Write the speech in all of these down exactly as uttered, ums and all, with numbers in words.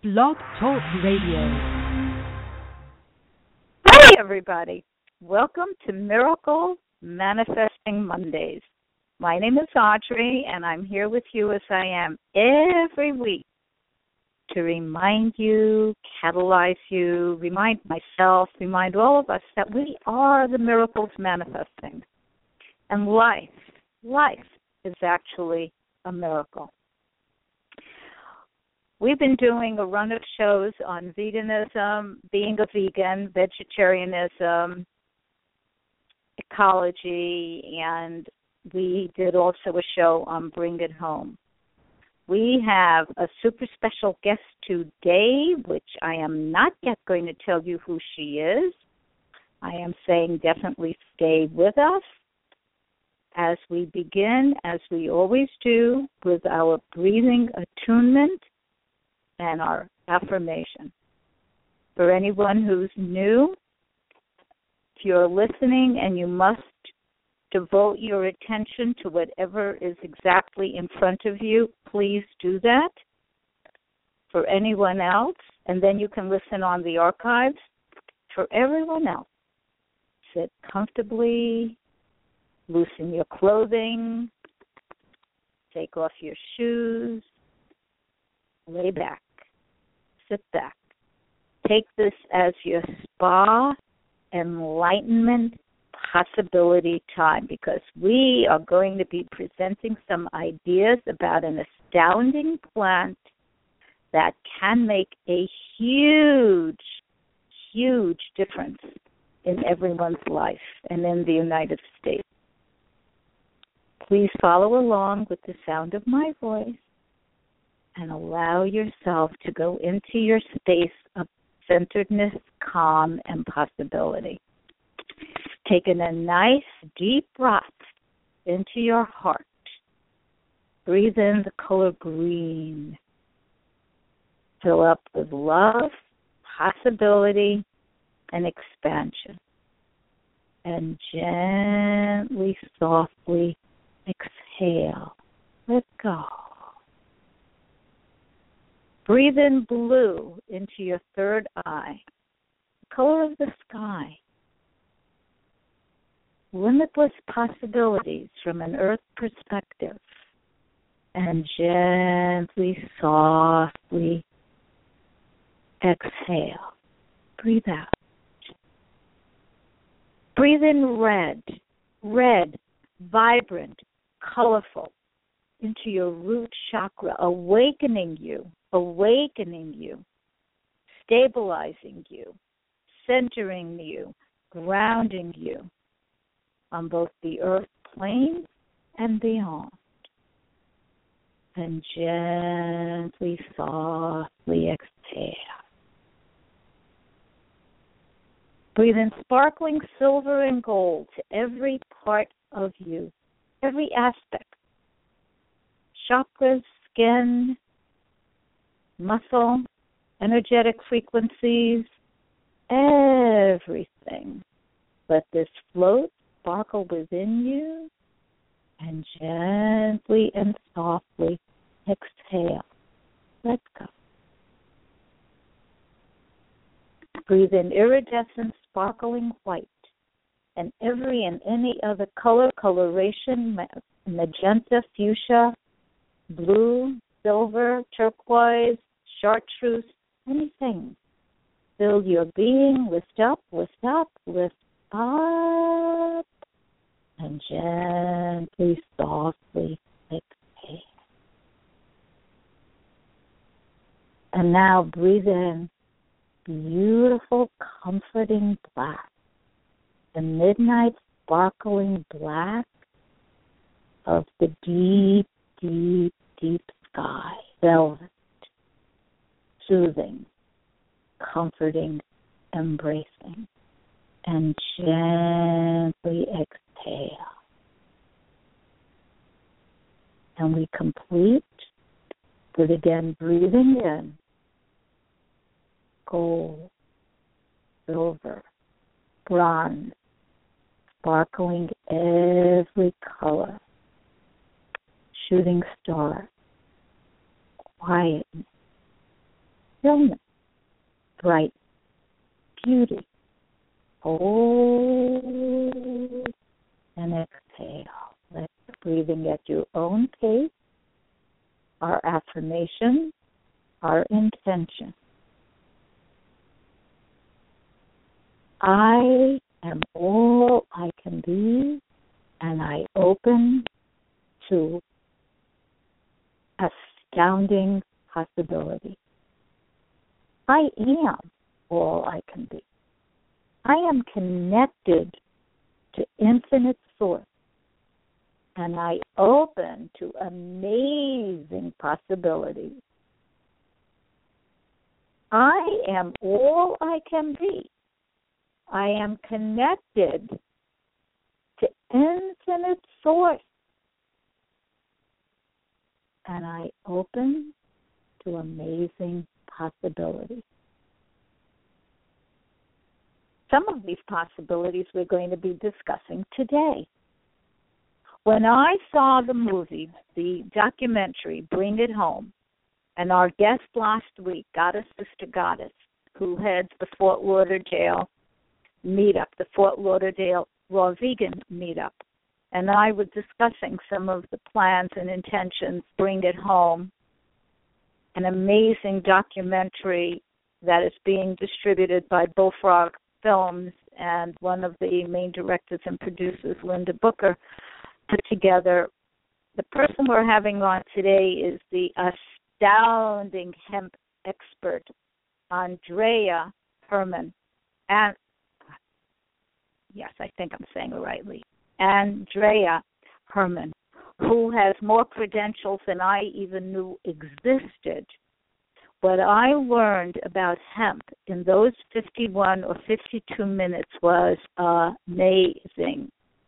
Blog Talk Radio. Hi, everybody. Welcome to Miracle Manifesting Mondays. My name is Audrey, and I'm here with you as I am every week to remind you, catalyze you, remind myself, remind all of us that we are the miracles manifesting. And life, life is actually a miracle. We've been doing a run of shows on veganism, being a vegan, vegetarianism, ecology, and we did also a show on Bring It Home. We have a super special guest today, which I am not yet going to tell you who she is. I am saying definitely stay with us as we begin, as we always do, with our breathing attunement and our affirmation. For anyone who's new, if you're listening and you must devote your attention to whatever is exactly in front of you, please do that. For anyone else, and then you can listen on the archives. For everyone else, sit comfortably, loosen your clothing, take off your shoes, lay back, sit back. Take this as your spa enlightenment possibility time, because we are going to be presenting some ideas about an astounding plant that can make a huge, huge difference in everyone's life and in the United States. Please follow along with the sound of my voice and allow yourself to go into your space of centeredness, calm, and possibility. Taking a nice deep breath into your heart. Breathe in the color green. Fill up with love, possibility, and expansion. And gently, softly exhale. Let go. Breathe in blue into your third eye, the color of the sky. Limitless possibilities from an earth perspective. And gently, softly exhale. Breathe out. Breathe in red, red, vibrant, colorful, into your root chakra, awakening you, awakening you, stabilizing you, centering you, grounding you on both the earth plane and beyond. And gently, softly exhale. Breathe in sparkling silver and gold to every part of you, every aspect. Chakras, skin, muscle, energetic frequencies, everything. Let this float, sparkle within you, and gently and softly exhale. Let go. Breathe in iridescent, sparkling white, and every and any other color, coloration, magenta, fuchsia, blue, silver, turquoise, chartreuse, anything. Fill your being, lift up, lift up, lift up, and gently, softly exhale. And now breathe in beautiful, comforting black, the midnight sparkling black of the deep, deep, deep sky, velvet, soothing, comforting, embracing, and gently exhale. And we complete with again breathing in gold, silver, bronze, sparkling every color, shooting star, quietness, stillness, bright beauty. Hold and exhale. Let the breathing at your own pace. Our affirmation, our intention. I am all I can be, and I open to astounding possibility. I am all I can be. I am connected to infinite source, and I open to amazing possibilities. I am all I can be. I am connected to infinite source, and I open to amazing possibilities. Some of these possibilities we're going to be discussing today. When I saw the movie, the documentary, Bring It Home, and our guest last week, Goddess Sister Goddess, who heads the Fort Lauderdale meetup, the Fort Lauderdale Raw Vegan meetup, and I were discussing some of the plans and intentions, Bring It Home, an amazing documentary that is being distributed by Bullfrog Films, and one of the main directors and producers, Linda Booker, put together. The person we're having on today is the astounding hemp expert, Andrea Herman. And yes, I think I'm saying it rightly. Andrea Herman, who has more credentials than I even knew existed. What I learned about hemp in those fifty-one or fifty-two minutes was amazing.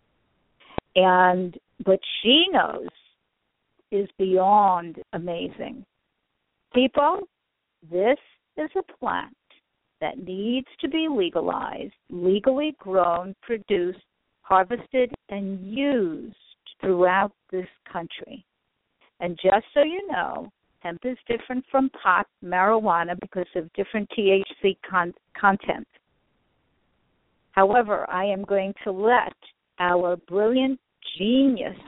And what she knows is beyond amazing. People, this is a plant that needs to be legalized, legally grown, produced, harvested, and used throughout this country. And just so you know, hemp is different from pot, marijuana, because of different T H C con- content. However, I am going to let our brilliant genius,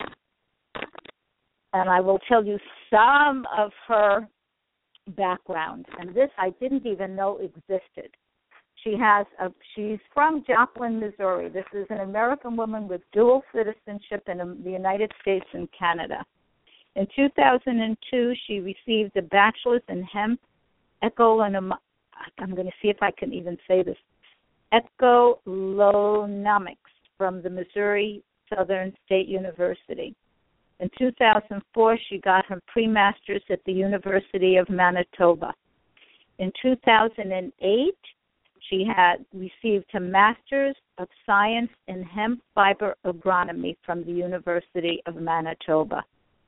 and I will tell you some of her background, and this I didn't even know existed. She has a, she's from Joplin, Missouri. This is an American woman with dual citizenship in the United States and Canada. In two thousand two, she received a bachelor's in hemp ecolonomics. I'm going to see if I can even say this. Ecolonomics from the Missouri Southern State University. In two thousand four, she got her pre-master's at the University of Manitoba. In two thousand eight, she had received a Master's of Science in Hemp Fiber Agronomy from the University of Manitoba.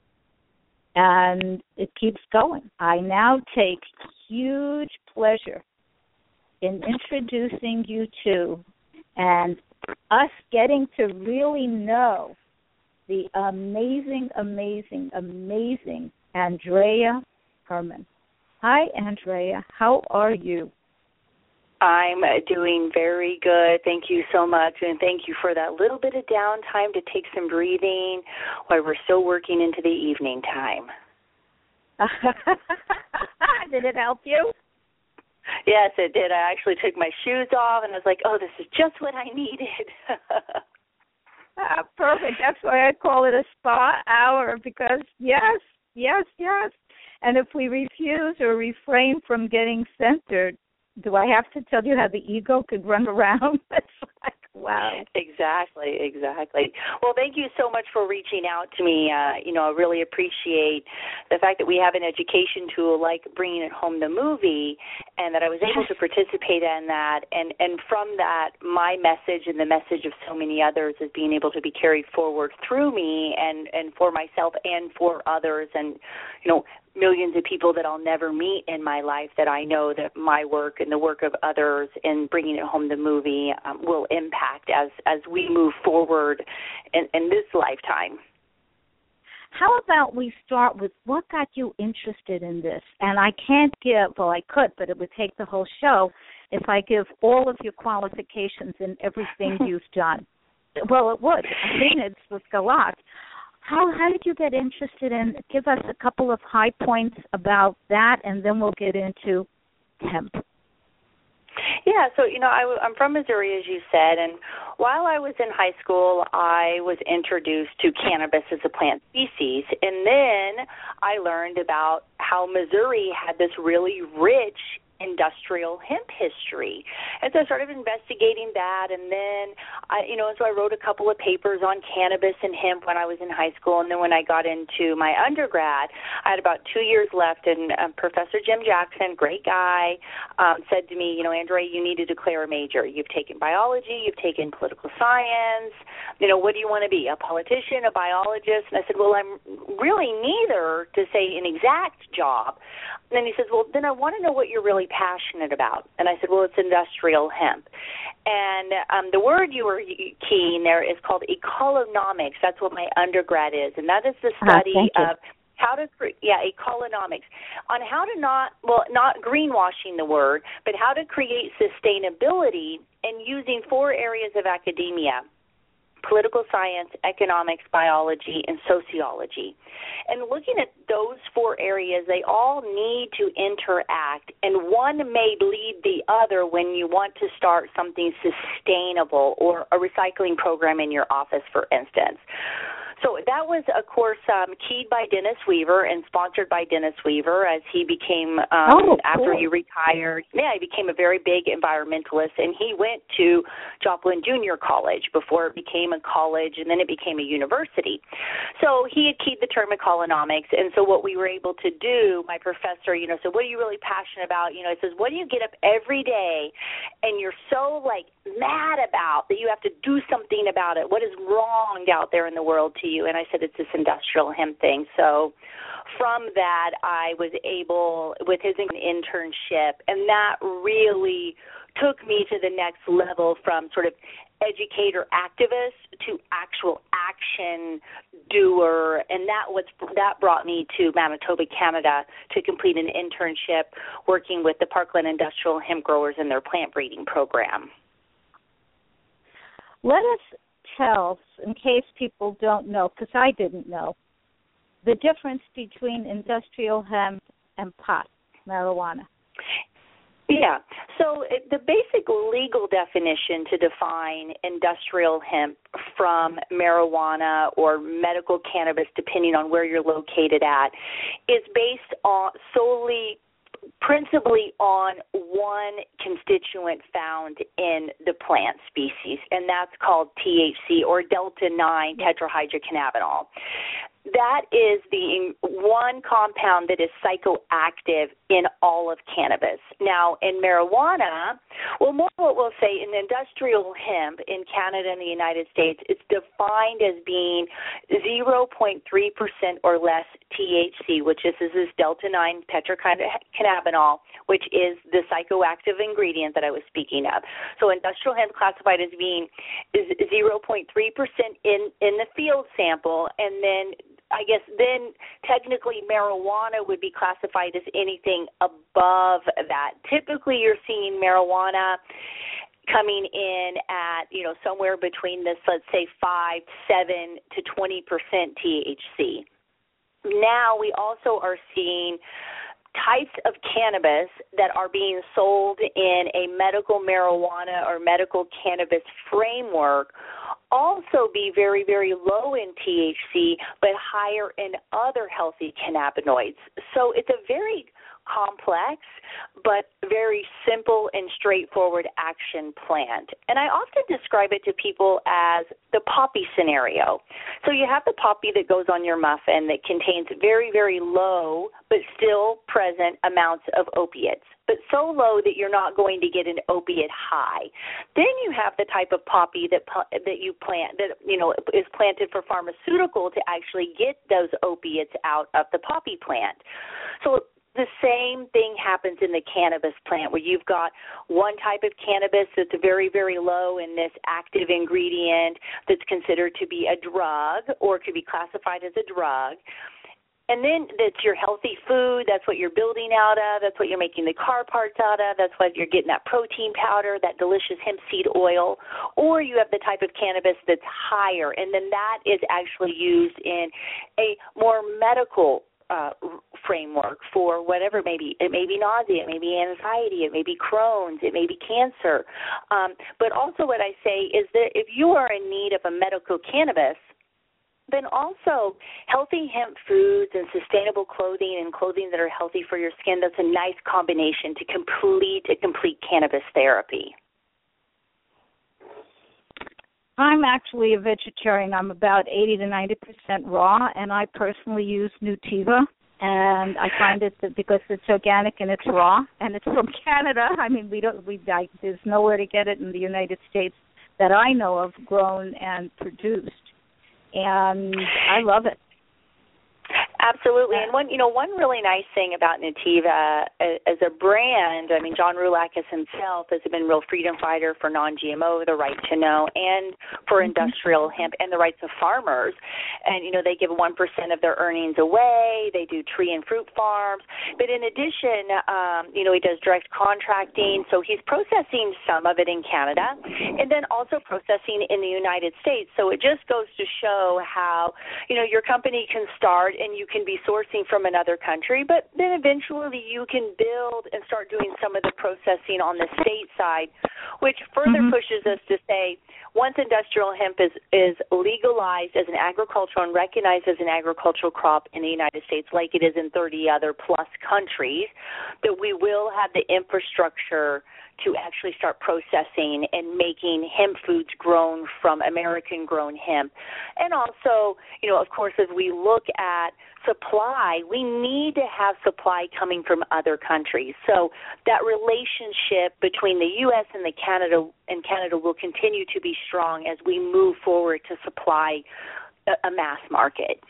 And it keeps going. I now take huge pleasure in introducing you to and us getting to really know the amazing, amazing, amazing Andrea Herman. Hi, Andrea. How are you? I'm doing very good. Thank you so much, and thank you for that little bit of downtime to take some breathing while we're still working into the evening time. Did it help you? Yes, it did. I actually took my shoes off, and I was like, oh, this is just what I needed. ah, perfect. That's why I call it a spa hour, because yes, yes, yes. And if we refuse or refrain from getting centered, do I have to tell you how the ego could run around? It's like, wow. Exactly, exactly. Well, thank you so much for reaching out to me. Uh, you know, I really appreciate the fact that we have an education tool like Bringing It Home, the movie, and that I was able to participate in that. And, and from that, my message and the message of so many others is being able to be carried forward through me and, and for myself and for others. And, you know, millions of people that I'll never meet in my life that I know that my work and the work of others in Bringing It Home, the movie, um, will impact as, as we move forward in, in this lifetime. How about we start with what got you interested in this? And I can't give, well, I could, but it would take the whole show if I give all of your qualifications and everything you've done. Well, it would. I mean, it's with Galat. How how did you get interested in? Give us a couple of high points about that, and then we'll get into hemp. Yeah, so, you know, I, I'm from Missouri, as you said, and while I was in high school, I was introduced to cannabis as a plant species, and then I learned about how Missouri had this really rich industrial hemp history. And so I started investigating that, and then, I, you know, so I wrote a couple of papers on cannabis and hemp when I was in high school, and then when I got into my undergrad, I had about two years left, and um, Professor Jim Jackson, great guy, um, said to me, you know, Andrea, you need to declare a major. You've taken biology, you've taken political science, you know, what do you want to be, a politician, a biologist? And I said, well, I'm really neither to say an exact job. And then he says, well, then I want to know what you're really passionate about. And I said, well, it's industrial hemp. And um, the word you were keying there is called ecolonomics. That's what my undergrad is. And that is the study uh, of how to, yeah, ecolonomics, on how to not, well, not greenwashing the word, but how to create sustainability and using four areas of academia: political science, economics, biology, and sociology. And looking at those four areas, they all need to interact, and one may lead the other when you want to start something sustainable or a recycling program in your office, for instance. So that was a course um, keyed by Dennis Weaver and sponsored by Dennis Weaver as he became, um, oh, after cool. he retired, yeah, he became a very big environmentalist, and he went to Joplin Junior College before it became a college, and then it became a university. So he had keyed the term ecolonomics, and so what we were able to do, my professor, you know, said, what are you really passionate about? You know, he says, what do you get up every day and you're so, like, mad about that you have to do something about it? What is wrong out there in the world to you? And I said, it's this industrial hemp thing. So from that, I was able, with his internship, and that really took me to the next level from sort of educator activist to actual action doer, and that was that brought me to Manitoba, Canada, to complete an internship working with the Parkland Industrial Hemp Growers and their plant breeding program. Let us tell, in case people don't know, because I didn't know, the difference between industrial hemp and pot, marijuana. Yeah. So it, the basic legal definition to define industrial hemp from marijuana or medical cannabis, depending on where you're located at, is based on solely principally on one constituent found in the plant species, and that's called T H C, or delta nine tetrahydrocannabinol. That is the one compound that is psychoactive in all of cannabis. Now, in marijuana, well, more what we'll say in industrial hemp in Canada and the United States, it's defined as being zero point three percent or less T H C, which is, is this delta nine tetrahydrocannabinol, which is the psychoactive ingredient that I was speaking of. So industrial hemp classified as being zero point three percent in, in the field sample, and then I guess then technically marijuana would be classified as anything above that. Typically you're seeing marijuana coming in at, you know, somewhere between this, let's say, five, seven to twenty percent T H C. Now we also are seeing types of cannabis that are being sold in a medical marijuana or medical cannabis framework also be very, very low in T H C, but higher in other healthy cannabinoids. So it's a very complex, but very simple and straightforward action plan. And I often describe it to people as the poppy scenario. So you have the poppy that goes on your muffin that contains very, very low, but still present amounts of opiates, but so low that you're not going to get an opiate high. Then you have the type of poppy that that you plant that you know is planted for pharmaceutical to actually get those opiates out of the poppy plant. So the same thing happens in the cannabis plant, where you've got one type of cannabis that's very, very low in this active ingredient that's considered to be a drug or could be classified as a drug. And then that's your healthy food. That's what you're building out of. That's what you're making the car parts out of. That's what you're getting that protein powder, that delicious hemp seed oil. Or you have the type of cannabis that's higher, and then that is actually used in a more medical uh, framework for whatever it may be. It may be nausea. It may be anxiety. It may be Crohn's. It may be cancer. Um, but also what I say is that if you are in need of a medical cannabis, then also healthy hemp foods and sustainable clothing and clothing that are healthy for your skin, that's a nice combination to complete a complete cannabis therapy. I'm actually a vegetarian. I'm about eighty to ninety percent raw, and I personally use Nutiva. And I find it that because it's organic and it's raw and it's from Canada. I mean, we don't. We I, there's nowhere to get it in the United States that I know of, grown and produced. And I love it. Absolutely. And one, you know, one really nice thing about Nutiva as a brand, I mean, John Roulakis himself has been a real freedom fighter for non G M O, the right to know, and for mm-hmm. industrial hemp and the rights of farmers. And, you know, they give one percent of their earnings away. They do tree and fruit farms. But in addition, um, you know, he does direct contracting. So he's processing some of it in Canada and then also processing in the United States. So it just goes to show how, you know, your company can start and you can be sourcing from another country, but then eventually you can build and start doing some of the processing on the state side, which further mm-hmm. pushes us to say once industrial hemp is, is legalized as an agricultural and recognized as an agricultural crop in the United States like it is in thirty other plus countries, that we will have the infrastructure to actually start processing and making hemp foods grown from American-grown hemp. And also, you know, of course, as we look at supply, we need to have supply coming from other countries. So that relationship between the U S and the Canada and Canada will continue to be strong as we move forward to supply a, a mass market.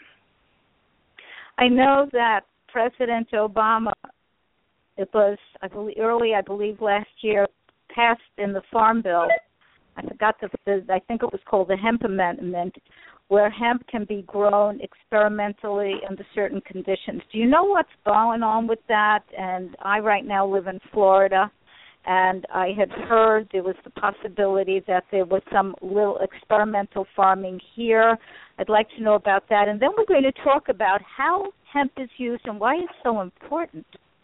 I know that President Obama, it was, I believe, early, I believe, last year, passed in the Farm Bill. I forgot the, the, I think it was called the Hemp Amendment, where hemp can be grown experimentally under certain conditions. Do you know what's going on with that? And I right now live in Florida, and I had heard there was the possibility that there was some little experimental farming here. I'd like to know about that. And then we're going to talk about how hemp is used and why it's so important.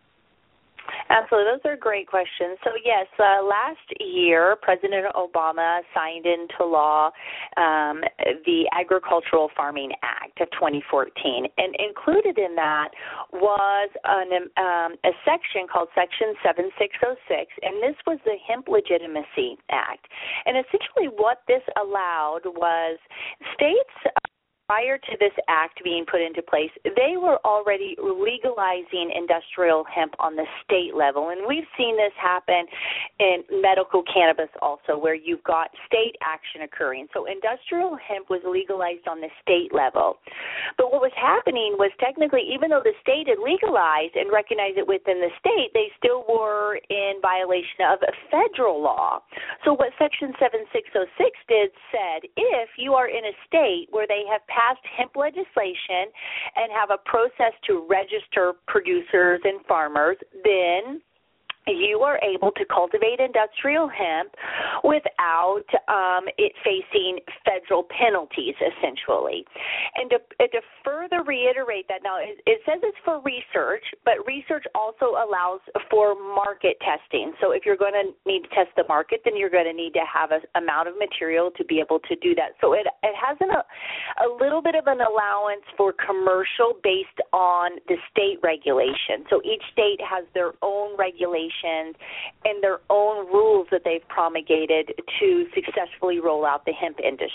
Absolutely. Those are great questions. So, yes, uh, last year, President Obama signed into law um, the Agricultural Farming Act of twenty fourteen, and included in that was an, um, a section called Section seventy-six oh six, and this was the Hemp Legitimacy Act. And essentially what this allowed was states, prior to this act being put into place, they were already legalizing industrial hemp on the state level. And we've seen this happen in medical cannabis also, where you've got state action occurring. So industrial hemp was legalized on the state level. But what was happening was technically, even though the state had legalized and recognized it within the state, they still were in violation of a federal law. So what Section seventy-six oh six did said, if you are in a state where they have passed hemp legislation and have a process to register producers and farmers, then you are able to cultivate industrial hemp without um, it facing federal penalties, essentially. And to, and to further reiterate that, now it, it says it's for research, but research also allows for market testing. So if you're going to need to test the market, then you're going to need to have an amount of material to be able to do that. So it, it has an, a, a little bit of an allowance for commercial based on the state regulation. So each state has their own regulation and their own rules that they've promulgated to successfully roll out the hemp industry.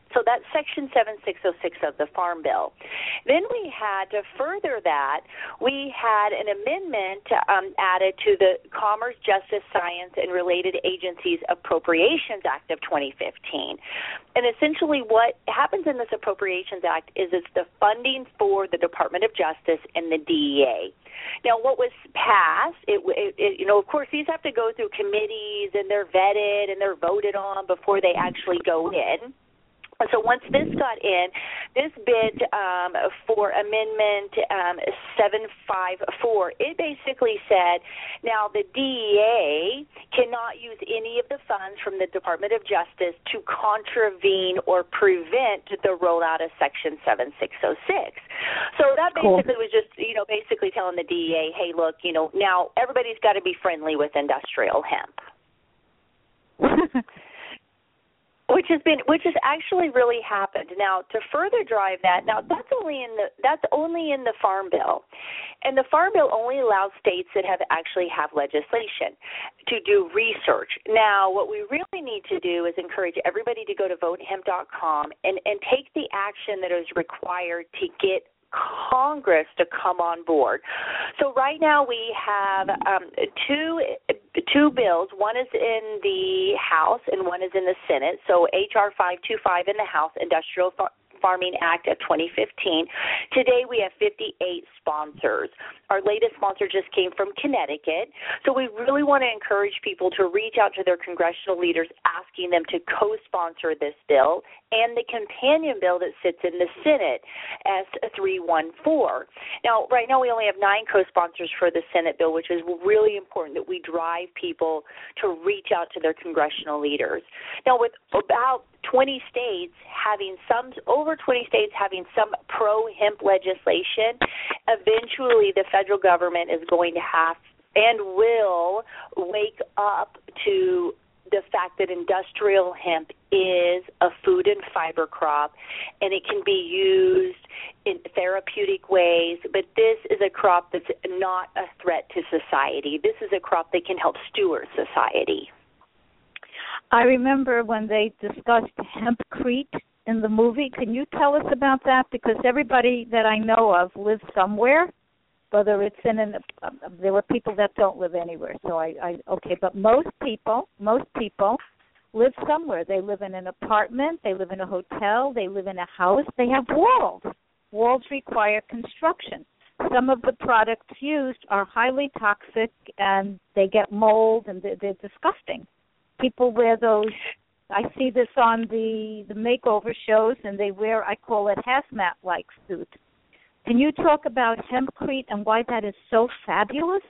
So that's Section seventy-six oh six of the Farm Bill. Then we had, to further that, we had an amendment um, added to the Commerce, Justice, Science, and Related Agencies Appropriations Act of twenty fifteen. And essentially what happens in this Appropriations Act is it's the funding for the Department of Justice and the D E A. Now, what was passed, it, it, it, you know, of course, these have to go through committees, and they're vetted, and they're voted on before they actually go in. So once this got in, this bid um, for Amendment um, seven fifty-four, it basically said, now the D E A cannot use any of the funds from the Department of Justice to contravene or prevent the rollout of Section seventy-six oh six. So that basically cool. was just, you know, basically telling the D E A, hey, look, you know, now everybody's got to be friendly with industrial hemp. Which has been, which has actually really happened. Now, to further drive that, now that's only in the that's only in the Farm Bill, and the Farm Bill only allows states that have actually have legislation to do research. Now, what we really need to do is encourage everybody to go to vote hemp dot com and and take the action that is required to get Congress to come on board. So right now we have um, two two bills. One is in the House and one is in the Senate. So H R five twenty-five in the House, Industrial Far- Farming Act of twenty fifteen. Today we have fifty-eight sponsors. Our latest sponsor just came from Connecticut. So we really want to encourage people to reach out to their congressional leaders asking them to co-sponsor this bill and the companion bill that sits in the Senate, S three fourteen. Now, right now we only have nine co-sponsors for the Senate bill, which is really important that we drive people to reach out to their congressional leaders. Now, with about twenty states having some, over twenty states having some pro-hemp legislation, eventually the federal government is going to have and will wake up to the fact that industrial hemp is a food and fiber crop, and it can be used in therapeutic ways, but this is a crop that's not a threat to society. This is a crop that can help steward society. I remember when they discussed hempcrete in the movie. Can you tell us about that? Because everybody that I know of lives somewhere, whether it's in an, uh, there were people that don't live anywhere. So I, I, okay, but most people, most people live somewhere. They live in an apartment, they live in a hotel, they live in a house, they have walls. Walls require construction. Some of the products used are highly toxic and they get mold and they're, they're disgusting. People wear those, I see this on the, the makeover shows, and they wear, I call it hazmat-like suit. Can you talk about hempcrete and why that is so fabulous?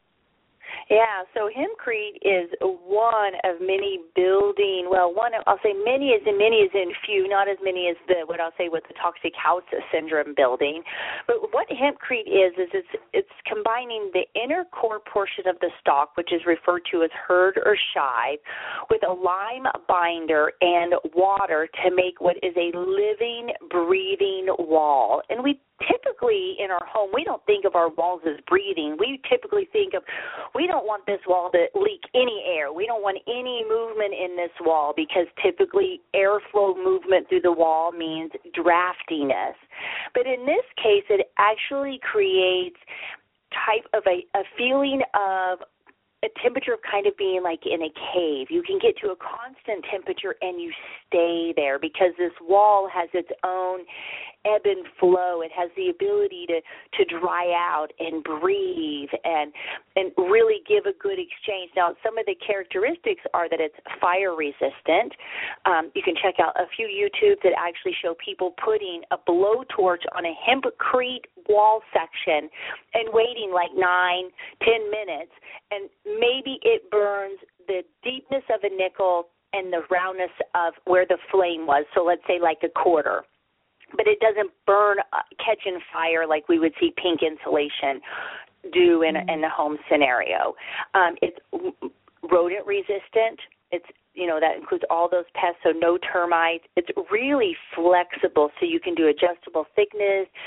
Yeah, so hempcrete is one of many building, well, one of, I'll say many as in many as in few, not as many as the, what I'll say with the toxic house syndrome building. But what hempcrete is, is it's, it's combining the inner core portion of the stalk, which is referred to as hurd or shive, with a lime binder and water to make what is a living, breathing wall. And we typically in our home, we don't think of our walls as breathing. We typically think of, we don't want this wall to leak any air. We don't want any movement in this wall because typically airflow movement through the wall means draftiness. But in this case, it actually creates type of a, a feeling of a temperature of kind of being like in a cave. You can get to a constant temperature and you stay there because this wall has its own ebb and flow. It has the ability to, to dry out and breathe and and really give a good exchange. Now, some of the characteristics are that it's fire resistant. Um, you can check out a few YouTubes that actually show people putting a blowtorch on a hempcrete wall section and waiting like nine, ten minutes, and maybe it burns the deepness of a nickel and the roundness of where the flame was. So let's say like a quarter. But it doesn't burn, uh, catch in fire like we would see pink insulation do in, in a home scenario. Um, it's rodent resistant. It's, you know, that includes all those pests, so no termites. It's really flexible, so you can do adjustable thickness.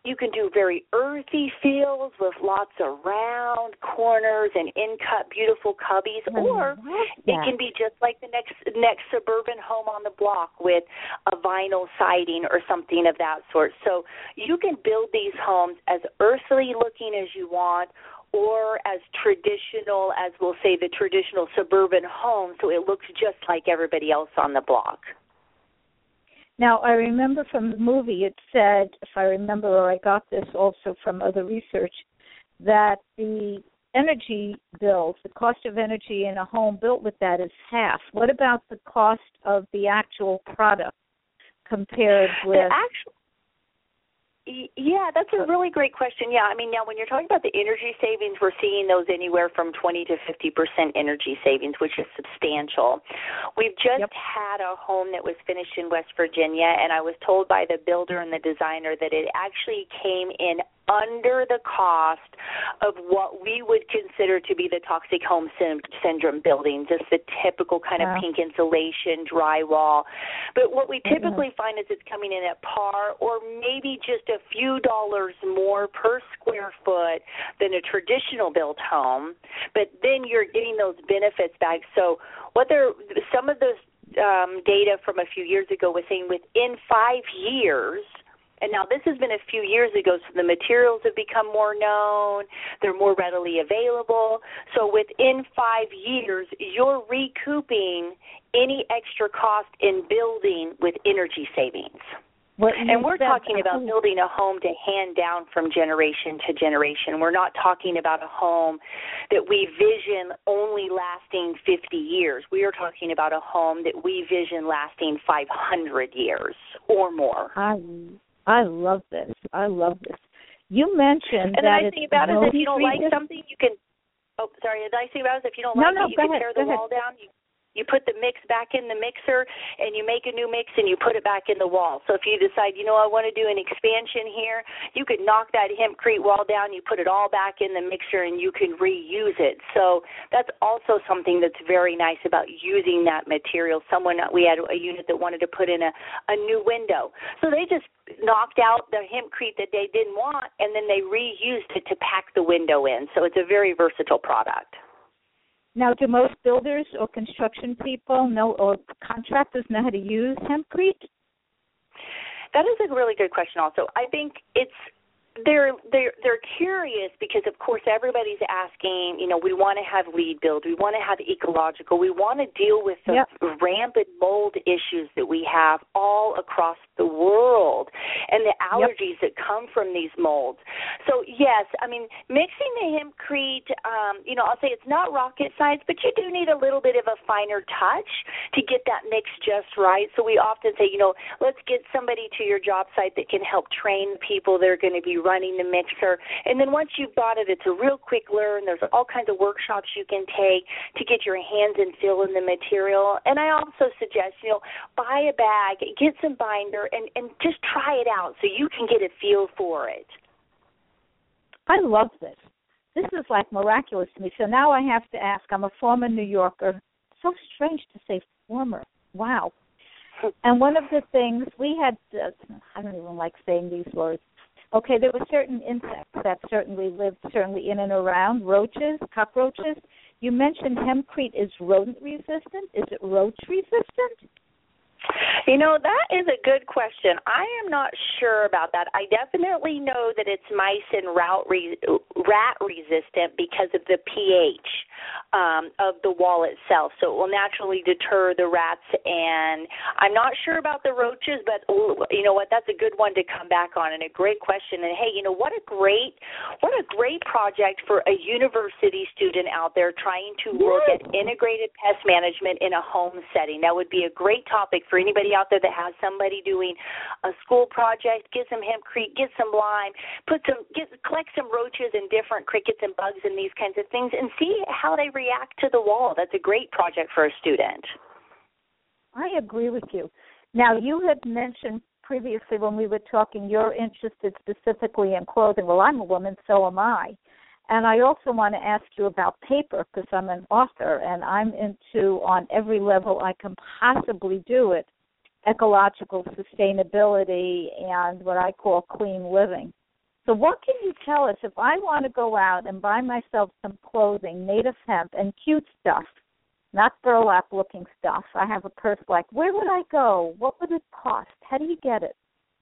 You can do very earthy feels with lots of round corners and in-cut beautiful cubbies, or it can be just like the next next suburban home on the block with a vinyl siding or something of that sort. So you can build these homes as earthly looking as you want, or as traditional as we'll say the traditional suburban home, so it looks just like everybody else on the block. Now, I remember from the movie it said, if I remember, or I got this also from other research, that the energy bills, the cost of energy in a home built with that is half. What about the cost of the actual product compared with... The actual Yeah, that's a really great question. Yeah, I mean, now when you're talking about the energy savings, we're seeing those anywhere from twenty to fifty percent energy savings, which is substantial. We've just yep. had a home that was finished in West Virginia, and I was told by the builder and the designer that it actually came in under the cost of what we would consider to be the toxic home syndrome buildings, just the typical kind of wow. pink insulation, drywall. But what we typically mm-hmm. find is it's coming in at par or maybe just a few dollars more per square foot than a traditional built home, but then you're getting those benefits back. So what there, some of those um, data from a few years ago was saying within five years, and now this has been a few years ago, so the materials have become more known, they're more readily available. So within five years, you're recouping any extra cost in building with energy savings. And we're talking about building a home to hand down from generation to generation. We're not talking about a home that we vision only lasting fifty years. We are talking about a home that we vision lasting five hundred years or more. I, I love this. I love this. You mentioned and that the nice thing about it is if you don't like something, you can, oh, sorry, the nice thing about it is if you don't no, like no, it, you can ahead, tear the wall down. You You put the mix back in the mixer, and you make a new mix, and you put it back in the wall. So if you decide, you know, I want to do an expansion here, you could knock that hempcrete wall down, you put it all back in the mixer, and you can reuse it. So that's also something that's very nice about using that material. Someone, we had a unit that wanted to put in a, a new window. So they just knocked out the hempcrete that they didn't want, and then they reused it to pack the window in. So it's a very versatile product. Now, do most builders or construction people know, or contractors know how to use hempcrete? That is a really good question also. I think it's they're they're they're curious because of course everybody's asking, you know, we want to have LEED build, we want to have ecological, we want to deal with the yep. rampant mold issues that we have all across the world and the allergies yep. that come from these molds. So yes, I mean, mixing the hempcrete, um, you know, I'll say it's not rocket science, but you do need a little bit of a finer touch to get that mix just right. So we often say, you know, let's get somebody to your job site that can help train people that are going to be running the mixer. And then once you've got it, it's a real quick learn. There's all kinds of workshops you can take to get your hands and feel in the material. And I also suggest, you know, buy a bag, get some binder, and, and just try it out so you can get a feel for it. I love this. This is like miraculous to me. So now I have to ask, I'm a former New Yorker. So strange to say former. Wow. And one of the things we had, uh, I don't even like saying these words. Okay, there were certain insects that certainly lived certainly in and around, roaches, cockroaches. You mentioned hempcrete is rodent resistant. Is it roach resistant? You know, that is a good question. I am not sure about that. I definitely know that it's mice and rat, re- rat resistant because of the pH um, of the wall itself. So it will naturally deter the rats. And I'm not sure about the roaches, but you know what? That's a good one to come back on and a great question. And hey, you know, what a great, what a great project for a university student out there trying to look at integrated pest management in a home setting. That would be a great topic for anybody out there that has somebody doing a school project. Get some hempcrete, get some lime, put some, get, collect some roaches and different crickets and bugs and these kinds of things, and see how they react to the wall. That's a great project for a student. I agree with you. Now, you had mentioned previously when we were talking, you're interested specifically in clothing. Well, I'm a woman, so am I. And I also want to ask you about paper because I'm an author and I'm into, on every level I can possibly do it, ecological sustainability and what I call clean living. So what can you tell us if I want to go out and buy myself some clothing made of hemp and cute stuff, not burlap-looking stuff? I have a purse like, where would I go? What would it cost? How do you get it?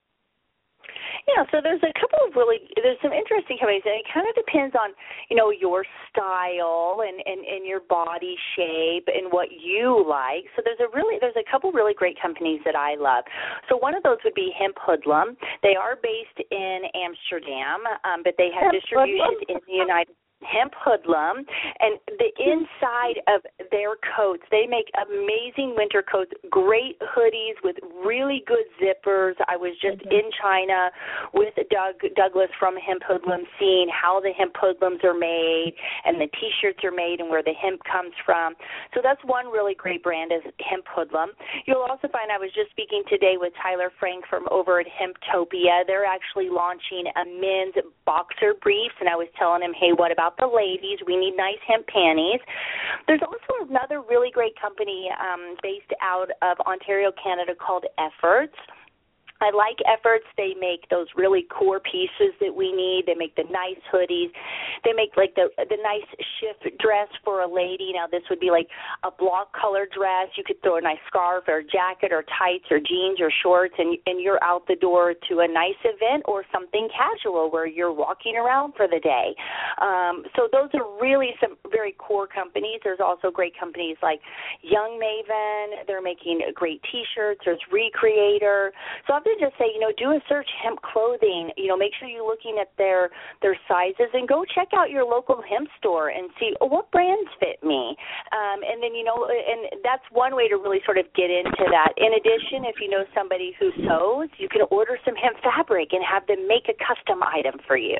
Yeah, so there's a couple of really, there's some interesting companies, and it kind of depends on, you know, your style and, and, and your body shape and what you like. So there's a really, there's a couple really great companies that I love. So one of those would be Hemp Hoodlum. They are based in Amsterdam, um, but they have Hemp distribution Hoodlum? in the United States. Hemp Hoodlum, and the inside of their coats, they make amazing winter coats, great hoodies with really good zippers. I was just mm-hmm. in China with Doug Douglas from Hemp Hoodlum, seeing how the hemp hoodlums are made and the T-shirts are made and where the hemp comes from. So that's one really great brand is Hemp Hoodlum. You'll also find, I was just speaking today with Tyler Frank from over at Hemptopia. They're actually launching a men's boxer briefs, and I was telling him, hey, what about the ladies? We need nice hemp panties. There's also another really great company um, based out of Ontario, Canada called Efforts. I like Efforts. They make those really core pieces that we need. They make the nice hoodies. They make like the the nice shift dress for a lady. Now this would be like a block color dress. You could throw a nice scarf or a jacket or tights or jeans or shorts, and and you're out the door to a nice event or something casual where you're walking around for the day. Um, so those are really some very core companies. There's also great companies like Young Maven. They're making great T-shirts. There's Recreator. So I'm to just say, you know, do a search, hemp clothing. You know, make sure you're looking at their their sizes, and go check out your local hemp store and see, oh, what brands fit me. Um, and then, you know, and that's one way to really sort of get into that. In addition, if you know somebody who sews, you can order some hemp fabric and have them make a custom item for you.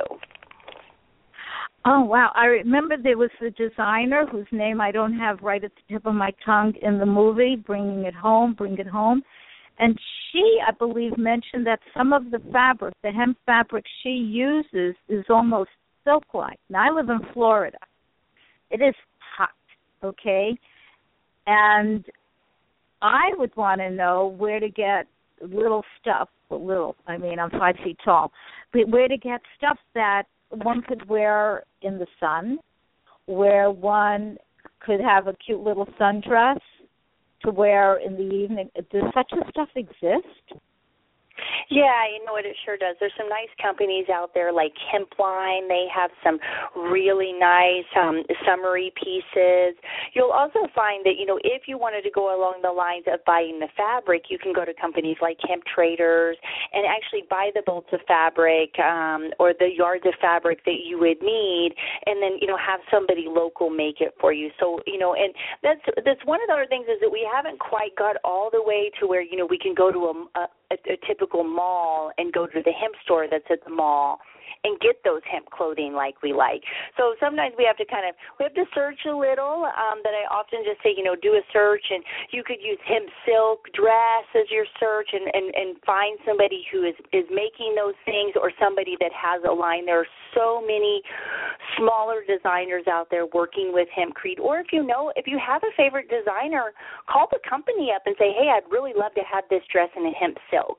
Oh, wow. I remember there was a designer whose name I don't have right at the tip of my tongue in the movie, Bringing It Home, Bring It Home. And she, I believe, mentioned that some of the fabric, the hemp fabric she uses, is almost silk-like. Now, I live in Florida. It is hot, okay? And I would want to know where to get little stuff, little, I mean, I'm five feet tall, but where to get stuff that one could wear in the sun, where one could have a cute little sundress to wear in the evening. Does such a stuff exist? Yeah, you know what, it sure does. There's some nice companies out there like Hempline. They have some really nice um, summery pieces. You'll also find that, you know, if you wanted to go along the lines of buying the fabric, you can go to companies like Hemp Traders and actually buy the bolts of fabric um, or the yards of fabric that you would need, and then, you know, have somebody local make it for you. So, you know, and that's that's one of the other things is that we haven't quite got all the way to where, you know, we can go to a, a A, a typical mall and go to the hemp store that's at the mall and get those hemp clothing like we like. So sometimes we have to kind of, we have to search a little, um, but I often just say, you know, do a search, and you could use hemp silk dress as your search and, and, and find somebody who is, is making those things, or somebody that has a line. There are so many smaller designers out there working with hempcrete. Or if you know, if you have a favorite designer, call the company up and say, hey, I'd really love to have this dress in a hemp silk.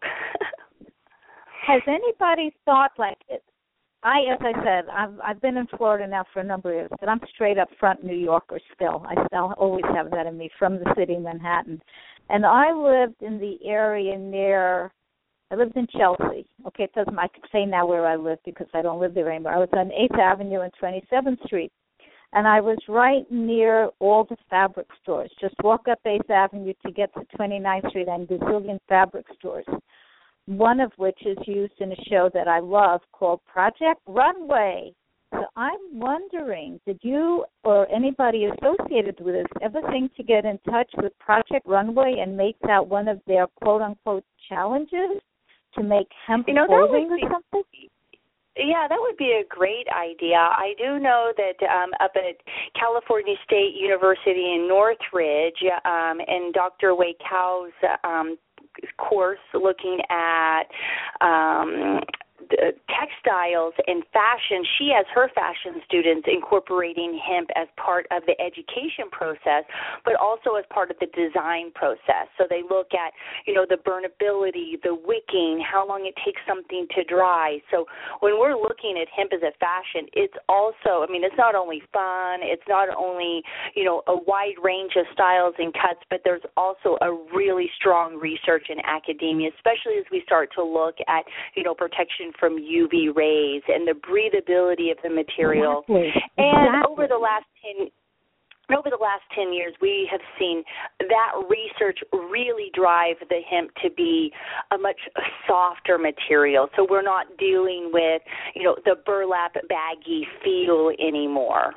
Has anybody thought, like, I, as I said, I've, I've been in Florida now for a number of years, but I'm straight up front New Yorker still. I still always have that in me, from the city of Manhattan. And I lived in the area near, I lived in Chelsea. Okay, it doesn't, I can say now where I live because I don't live there anymore. I was on eighth Avenue and twenty-seventh Street. And I was right near all the fabric stores. Just walk up eighth Avenue to get to twenty-ninth Street and gazillion fabric stores, one of which is used in a show that I love called Project Runway. So I'm wondering, did you or anybody associated with this ever think to get in touch with Project Runway and make that one of their quote-unquote challenges to make hemp you know, clothing be, or something? Yeah, that would be a great idea. I do know that um, up at California State University in Northridge, um, and Doctor Wei Kao's um, course looking at um, uh, textiles and fashion, she has her fashion students incorporating hemp as part of the education process, but also as part of the design process. So they look at, you know, the burnability, the wicking, how long it takes something to dry. So when we're looking at hemp as a fashion, it's also, I mean, it's not only fun, it's not only, you know, a wide range of styles and cuts, but there's also a really strong research in academia, especially as we start to look at, you know, protection from U V rays and the breathability of the material. Exactly. And Exactly. over the last ten Over the last ten years, we have seen that research really drive the hemp to be a much softer material. So we're not dealing with, you know, the burlap baggy feel anymore.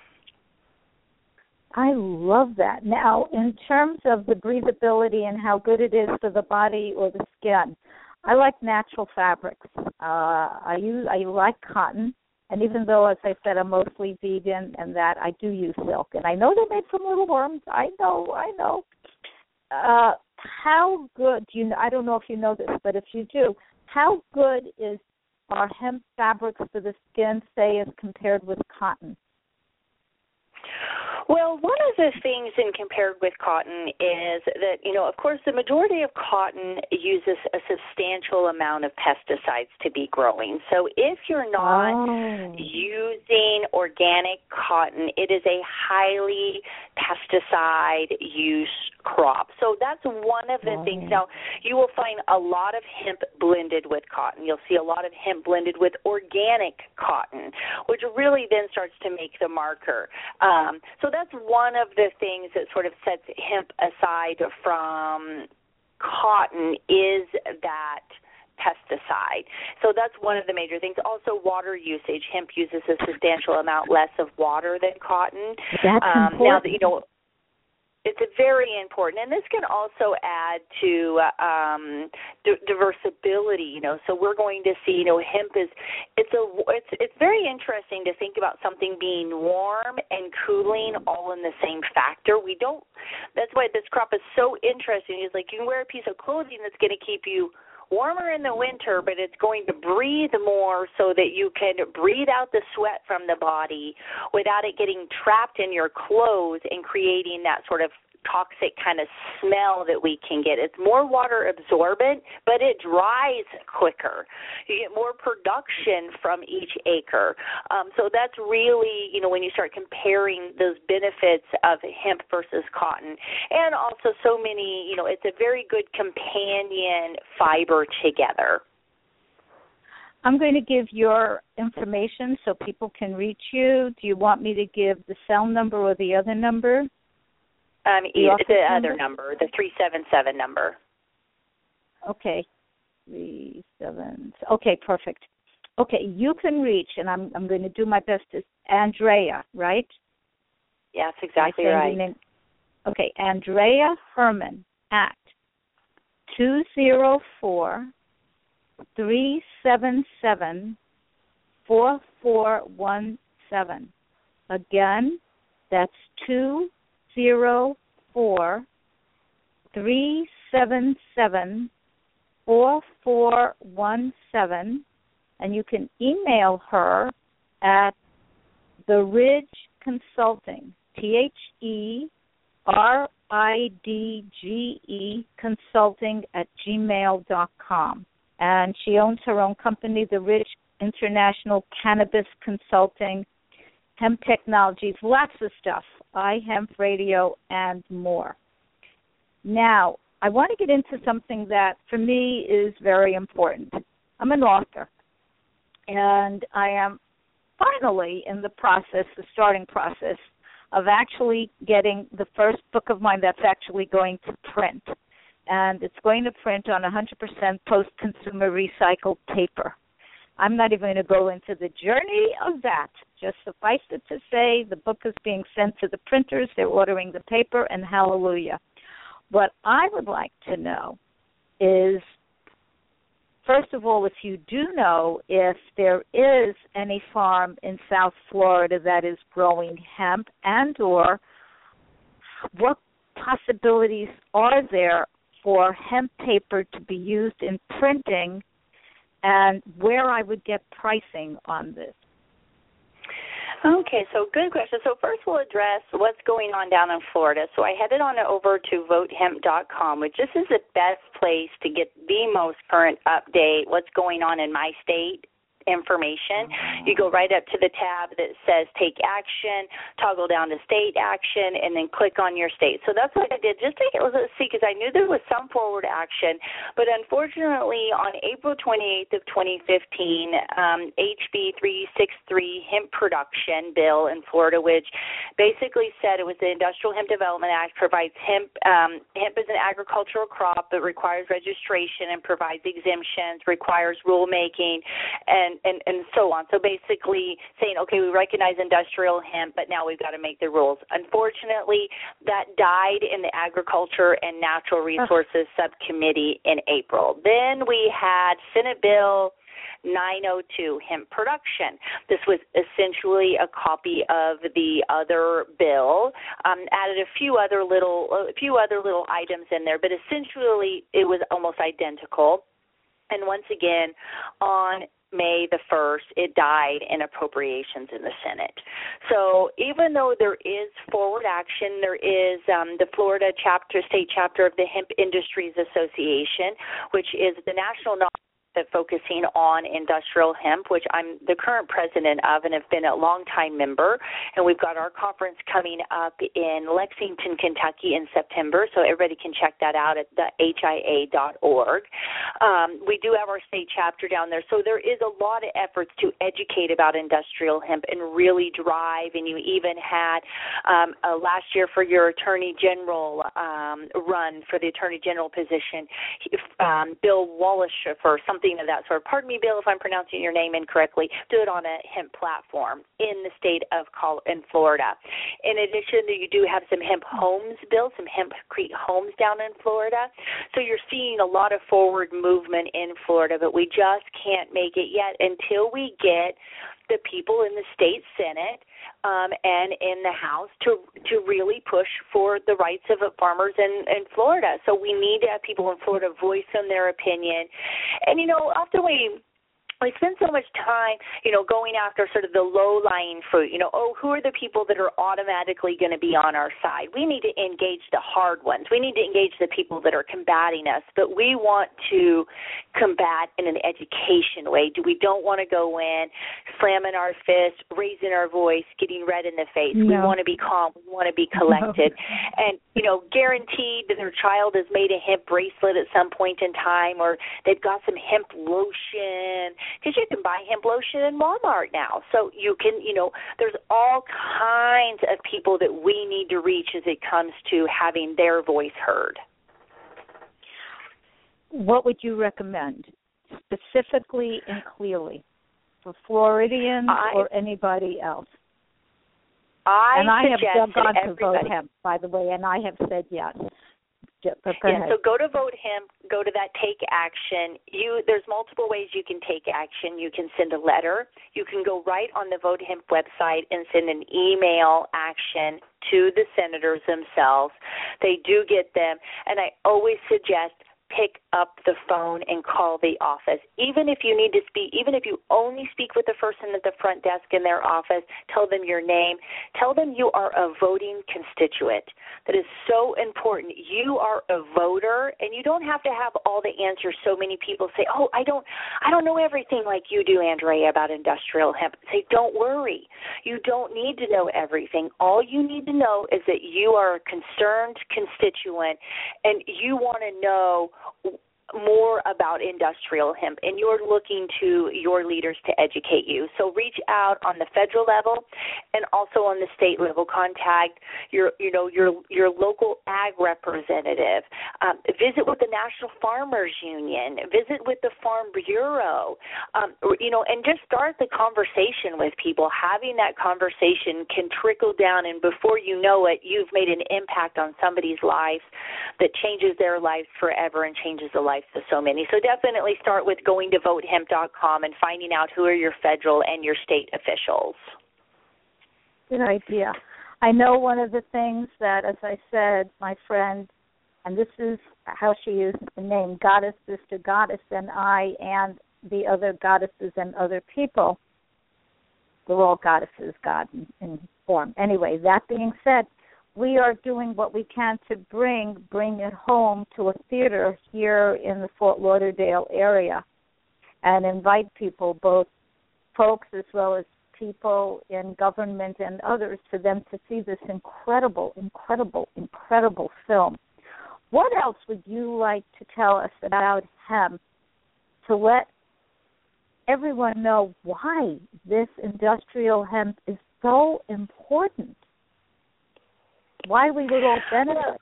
I love that. Now, in terms of the breathability and how good it is for the body or the skin, I like natural fabrics. Uh, I use I like cotton, and even though, as I said, I'm mostly vegan and that, I do use silk. And I know they're made from little worms. I know, I know. Uh, how good, do you? I don't know if you know this, but if you do, how good is are hemp fabrics for the skin, say, as compared with cotton? Well, one of the things in compared with cotton is that, you know, of course, the majority of cotton uses a substantial amount of pesticides to be growing. So if you're not oh. using organic cotton, it is a highly pesticide use crop. So that's one of the oh. things. Now, you will find a lot of hemp blended with cotton. You'll see a lot of hemp blended with organic cotton, which really then starts to make the marker. Um, so that's one of the things that sort of sets hemp aside from cotton is that pesticide. So that's one of the major things. Also, water usage. Hemp uses a substantial amount less of water than cotton. That's um, important. Now that, you know, it's a very important, and this can also add to um, d- diversibility. You know, so we're going to see. You know, hemp is it's a it's it's very interesting to think about something being warm and cooling all in the same factor. We don't. That's why this crop is so interesting. It's like you can wear a piece of clothing that's going to keep you warmer in the winter, but it's going to breathe more so that you can breathe out the sweat from the body without it getting trapped in your clothes and creating that sort of toxic kind of smell that we can get. It's more water absorbent, but it dries quicker. You get more production from each acre. Um, so that's really, you know, when you start comparing those benefits of hemp versus cotton. And also so many, you know, it's a very good companion fiber together. I'm going to give your information so people can reach you. Do you want me to give the cell number or the other number? Um, the, the other number, the three seven seven number. Okay, three seven. Okay, perfect. Okay, you can reach, and I'm I'm going to do my best. Is Andrea, right? Yes, exactly right. Name, okay, Andrea Herman at two zero four three seven seven four four one seven. Again, that's two. Zero four three seven seven four four one seven, and you can email her at The Ridge Consulting, T H E R I D G E Consulting at gmail dot com. And she owns her own company, The Ridge International Cannabis Consulting, Hemp Technologies, lots of stuff. iHemp Radio, and more. Now, I want to get into something that, for me, is very important. I'm an author, and I am finally in the process, the starting process, of actually getting the first book of mine that's actually going to print. And it's going to print on one hundred percent post-consumer recycled paper. I'm not even going to go into the journey of that. Just suffice it to say the book is being sent to the printers. They're ordering the paper, and hallelujah. What I would like to know is, first of all, if you do know if there is any farm in South Florida that is growing hemp, and or what possibilities are there for hemp paper to be used in printing and where I would get pricing on this. Okay, so good question. So first we'll address what's going on down in Florida. So I headed on over to vote hemp dot com, which this is the best place to get the most current update, what's going on in my state information. You go right up to the tab that says take action, toggle down to state action, and then click on your state. So that's what I did, just to see, because I knew there was some forward action. But unfortunately, on April twenty-eighth of twenty fifteen, um, H B three sixty-three hemp production bill in Florida, which basically said it was the Industrial Hemp Development Act, provides hemp, um, hemp is an agricultural crop that requires registration and provides exemptions, requires rulemaking, and And, and so on. So basically saying, okay, we recognize industrial hemp, but now we've got to make the rules. Unfortunately, that died in the Agriculture and Natural Resources Subcommittee in April. Then we had Senate Bill nine oh two, hemp production. This was essentially a copy of the other bill, um, added a few other little, a few other little items in there, but essentially it was almost identical. And once again, on May the first, it died in appropriations in the Senate. So even though there is forward action, there is um, the Florida chapter, state chapter of the Hemp Industries Association, which is the national nonprofit focusing on industrial hemp, which I'm the current president of and have been a longtime member. And we've got our conference coming up in Lexington, Kentucky in September, so everybody can check that out at the H I A dot org. Um, we do have our state chapter down there, so there is a lot of efforts to educate about industrial hemp and really drive, and you even had um, uh, last year for your Attorney General um, run for the Attorney General position, um, Bill Walsh for something of that sort. Pardon me, Bill, if I'm pronouncing your name incorrectly. Do it on a hemp platform in the state of Col- in Florida. In addition, you do have some hemp homes built, some hempcrete homes down in Florida. So you're seeing a lot of forward movement in Florida, but we just can't make it yet until we get the people in the state Senate um, and in the House to to really push for the rights of farmers in, in Florida. So we need to have people in Florida voice in their opinion. And, you know, often we we spend so much time, you know, going after sort of the low-lying fruit, you know, oh, who are the people that are automatically going to be on our side? We need to engage the hard ones. We need to engage the people that are combating us, but we want to combat in an education way. We don't want to go in, slamming our fist, raising our voice, getting red in the face. No. We want to be calm. We want to be collected. No. And, you know, guaranteed that their child has made a hemp bracelet at some point in time, or they've got some hemp lotion, because you can buy hemp lotion in Walmart now. So you can, you know, there's all kinds of people that we need to reach as it comes to having their voice heard. What would you recommend, specifically and clearly, for Floridians I, or anybody else? I and I suggest have gone that to everybody, vote hemp, by the way, and I have said yes. Go yeah, so go to Vote Hemp, go to that Take Action. You, there's multiple ways you can take action. You can send a letter. You can go right on the Vote Hemp website and send an email action to the senators themselves. They do get them, and I always suggest pick up the phone and call the office. Even if you need to speak, even if you only speak with the person at the front desk in their office, tell them your name. Tell them you are a voting constituent. That is so important. You are a voter, and you don't have to have all the answers. So many people say, oh, I don't I don't know everything like you do, Andrea, about industrial hemp. Say, don't worry. You don't need to know everything. All you need to know is that you are a concerned constituent, and you want to know more about industrial hemp, and you're looking to your leaders to educate you. So reach out on the federal level and also on the state level. Contact your, you know, your your local ag representative. Um, visit with the National Farmers Union. Visit with the Farm Bureau. Um, you know, and just start the conversation with people. Having that conversation can trickle down, and before you know it, you've made an impact on somebody's life that changes their lives forever and changes the life of so many. So definitely start with going to vote hemp dot com and finding out who are your federal and your state officials. Good idea. I know one of the things that, as I said, my friend, and this is how she used the name, Goddess Sister Goddess, and I, and the other goddesses and other people. They're all goddesses, God in, in form. Anyway, that being said, we are doing what we can to bring bring it home to a theater here in the Fort Lauderdale area and invite people, both folks as well as people in government and others, for them to see this incredible, incredible, incredible film. What else would you like to tell us about hemp to let everyone know why this industrial hemp is so important? Why we would all benefit?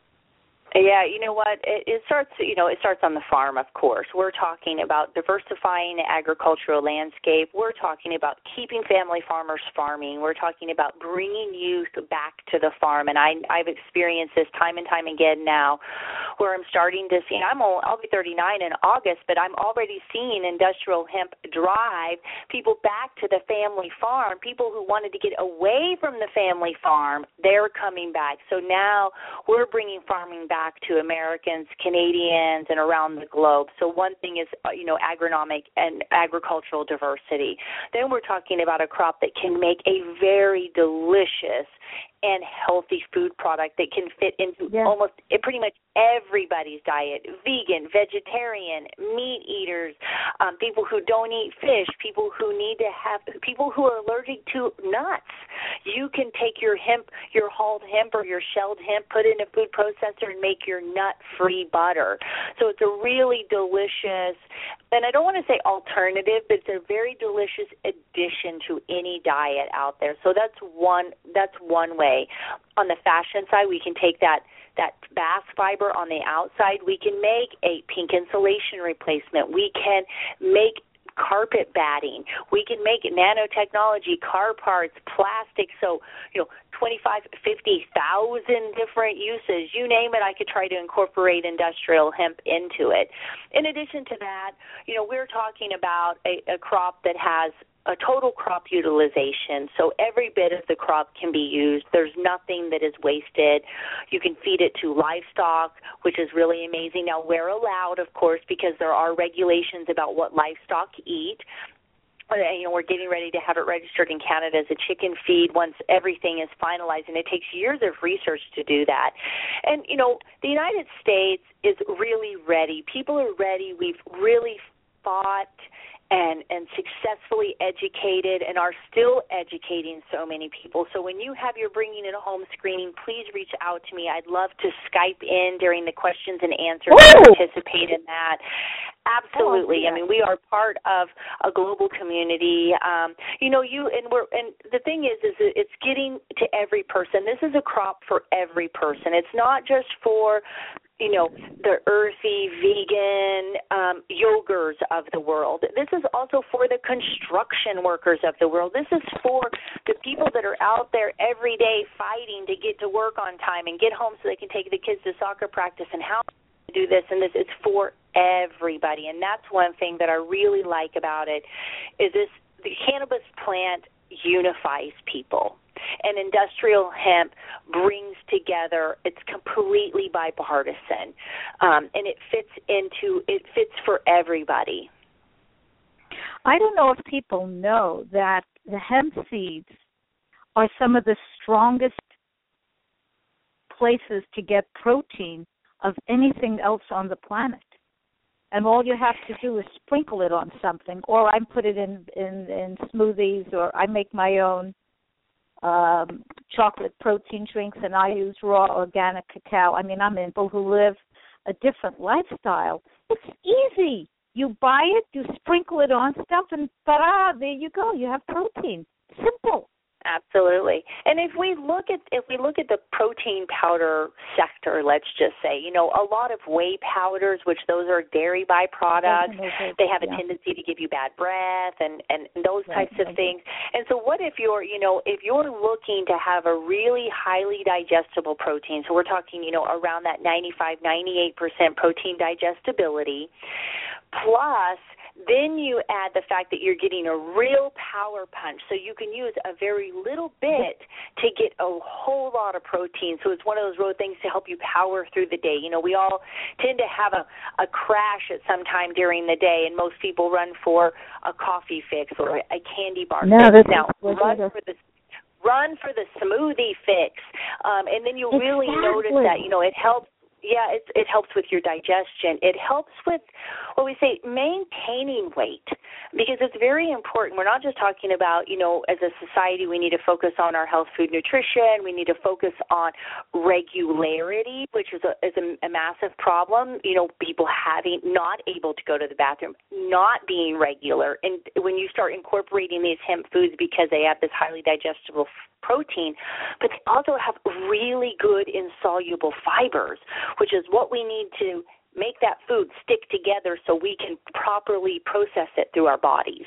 Yeah, you know what? It, it starts. You know, it starts on the farm. Of course, we're talking about diversifying the agricultural landscape. We're talking about keeping family farmers farming. We're talking about bringing youth back to the farm. And I, I've experienced this time and time again now, where I'm starting to see. I'm all, I'll be thirty-nine in August, but I'm already seeing industrial hemp drive people back to the family farm. People who wanted to get away from the family farm, they're coming back. So now we're bringing farming back to Americans, Canadians, and around the globe. So one thing is, you know, agronomic and agricultural diversity. Then we're talking about a crop that can make a very delicious and healthy food product that can fit into yeah. almost pretty much everybody's diet: vegan, vegetarian, meat eaters, um, people who don't eat fish, people who need to have, people who are allergic to nuts. You can take your hemp, your hulled hemp or your shelled hemp, put it in a food processor, and make your nut-free butter. So it's a really delicious, and I don't want to say alternative, but it's a very delicious addition to any diet out there. So that's one. That's one way. On the fashion side, we can take that that bass fiber on the outside. We can make a pink insulation replacement. We can make carpet batting. We can make nanotechnology, car parts, plastic. So, you know, twenty-five, fifty thousand different uses. You name it, I could try to incorporate industrial hemp into it. In addition to that, you know, we're talking about a, a crop that has a total crop utilization, so every bit of the crop can be used. There's nothing that is wasted. You can feed it to livestock, which is really amazing. Now, we're allowed, of course, because there are regulations about what livestock eat. You know, we're getting ready to have it registered in Canada as a chicken feed once everything is finalized, and it takes years of research to do that. And, you know, the United States is really ready. People are ready. We've really fought and and successfully educated and are still educating so many people. So when you have your Bringing It Home screening, please reach out to me. I'd love to Skype in during the questions and answers and participate in that. Absolutely. Oh, yeah. I mean, we are part of a global community. Um, you know, you and we're and the thing is, is it's getting to every person. This is a crop for every person. It's not just for, you know, the earthy, vegan um, yogurts of the world. This is also for the construction workers of the world. This is for the people that are out there every day fighting to get to work on time and get home so they can take the kids to soccer practice and how to do this and this. It's for everybody, and that's one thing that I really like about it is this: the cannabis plant unifies people. And industrial hemp brings together, it's completely bipartisan, um, and it fits into, it fits for everybody. I don't know if people know that the hemp seeds are some of the strongest places to get protein of anything else on the planet. And all you have to do is sprinkle it on something, or I put it in, in, in smoothies, or I make my own Um, chocolate protein drinks, and I use raw organic cacao. I mean, I'm in people who live a different lifestyle. It's easy. You buy it, you sprinkle it on stuff, and ta-da, there you go. You have protein. Simple. Absolutely. And if we look at if we look at the protein powder sector, let's just say, you know, a lot of whey powders, which those are dairy byproducts, they have a yeah. tendency to give you bad breath and, and those right. types of things. And so what if you're, you know, if you're looking to have a really highly digestible protein, so we're talking, you know, around that ninety-five, ninety-eight percent protein digestibility, plus Then you add the fact that you're getting a real power punch. So you can use a very little bit to get a whole lot of protein. So it's one of those real things to help you power through the day. You know, we all tend to have a, a crash at some time during the day, and most people run for a coffee fix or a, a candy bar no, fix. Now, run better. for the run for the smoothie fix, um, and then you'll exactly. really notice that, you know, it helps. Yeah, it, it helps with your digestion. It helps with, what we say, maintaining weight, because it's very important. We're not just talking about, you know, as a society, we need to focus on our health, food, nutrition. We need to focus on regularity, which is a, is a, a massive problem. You know, people having, not able to go to the bathroom, not being regular. And when you start incorporating these hemp foods because they have this highly digestible protein, but they also have really good insoluble fibers, which is what we need to make that food stick together so we can properly process it through our bodies.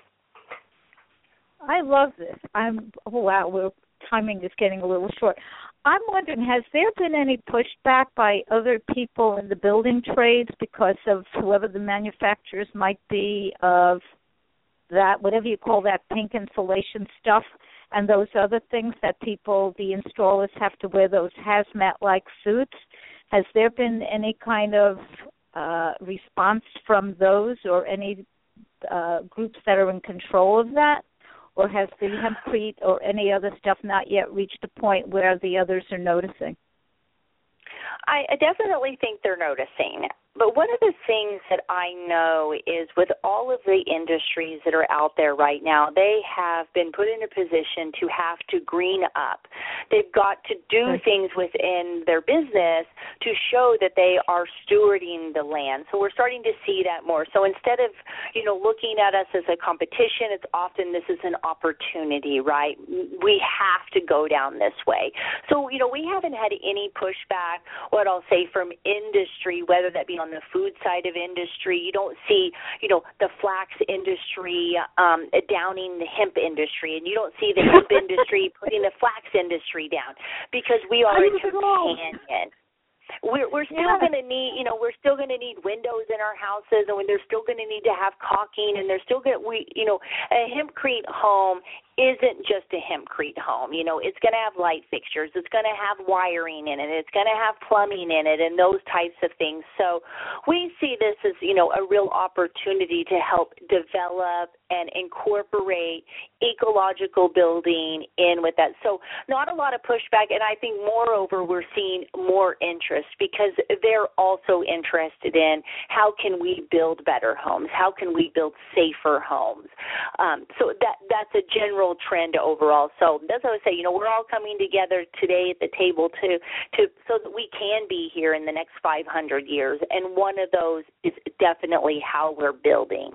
I love this. I'm oh wow, we're timing is getting a little short. I'm wondering, has there been any pushback by other people in the building trades because of whoever the manufacturers might be of that, whatever you call that pink insulation stuff, and those other things that people, the installers, have to wear, those hazmat-like suits? Has there been any kind of uh, response from those or any uh, groups that are in control of that? Or has the hempcrete or any other stuff not yet reached a point where the others are noticing? I, I definitely think they're noticing. But one of the things that I know is with all of the industries that are out there right now, they have been put in a position to have to green up. They've got to do things within their business to show that they are stewarding the land. So we're starting to see that more. So instead of, you know, looking at us as a competition, it's often this is an opportunity, right? We have to go down this way. So, you know, we haven't had any pushback, what I'll say, from industry, whether that be on the food side of industry. You don't see, you know, the flax industry um, downing the hemp industry, and you don't see the hemp industry putting the flax industry down, because we are a companion. We're, we're still yeah. going to need, you know, we're still going to need windows in our houses, and they're still going to need to have caulking, and they're still going to, we, you know, a hempcrete home isn't just a hempcrete home. You know, it's going to have light fixtures. It's going to have wiring in it. It's going to have plumbing in it and those types of things. So we see this as, you know, a real opportunity to help develop and incorporate ecological building in with that. So not a lot of pushback, and I think moreover we're seeing more interest because they're also interested in how can we build better homes, how can we build safer homes. Um, so that that's a general trend overall. So that's what I would say, you know, we're all coming together today at the table to, to so that we can be here in the next five hundred years, and one of those is definitely how we're building.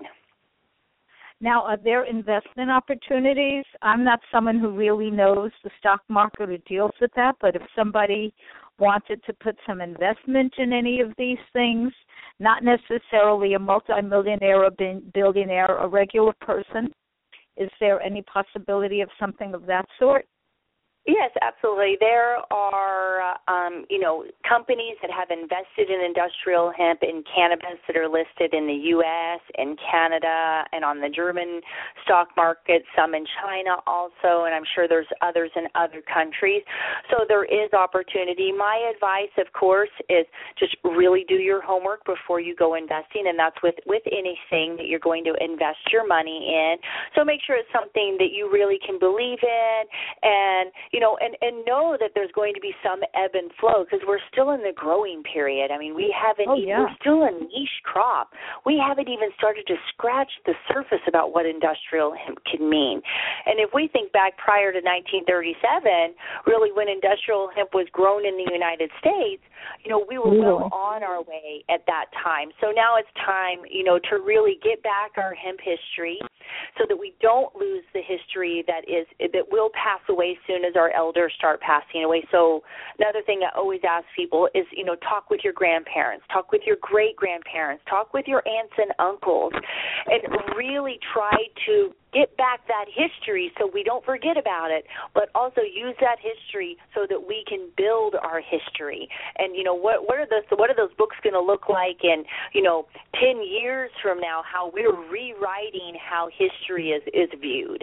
Now, are there investment opportunities? I'm not someone who really knows the stock market or deals with that, but if somebody wanted to put some investment in any of these things, not necessarily a multimillionaire or billionaire, a regular person, is there any possibility of something of that sort? Yes, absolutely. There are, um, you know, companies that have invested in industrial hemp and cannabis that are listed in the U S and Canada and on the German stock market, some in China also, and I'm sure there's others in other countries. So there is opportunity. My advice, of course, is just really do your homework before you go investing, and that's with, with anything that you're going to invest your money in. So make sure it's something that you really can believe in, and you know, and, and know that there's going to be some ebb and flow because we're still in the growing period. I mean, we haven't, oh, even, yeah. we're still a niche crop. We haven't even started to scratch the surface about what industrial hemp can mean. And if we think back prior to nineteen thirty-seven, really when industrial hemp was grown in the United States, you know, we were well on our way at that time. So now it's time, you know, to really get back our hemp history so that we don't lose the history that is that will pass away soon as our elders start passing away. So another thing I always ask people is, you know, talk with your grandparents, talk with your great-grandparents, talk with your aunts and uncles, and really try to get back that history so we don't forget about it, but also use that history so that we can build our history. And, you know, what what are those, what are those books going to look like in, you know, ten years from now, how we're rewriting how history is, is viewed.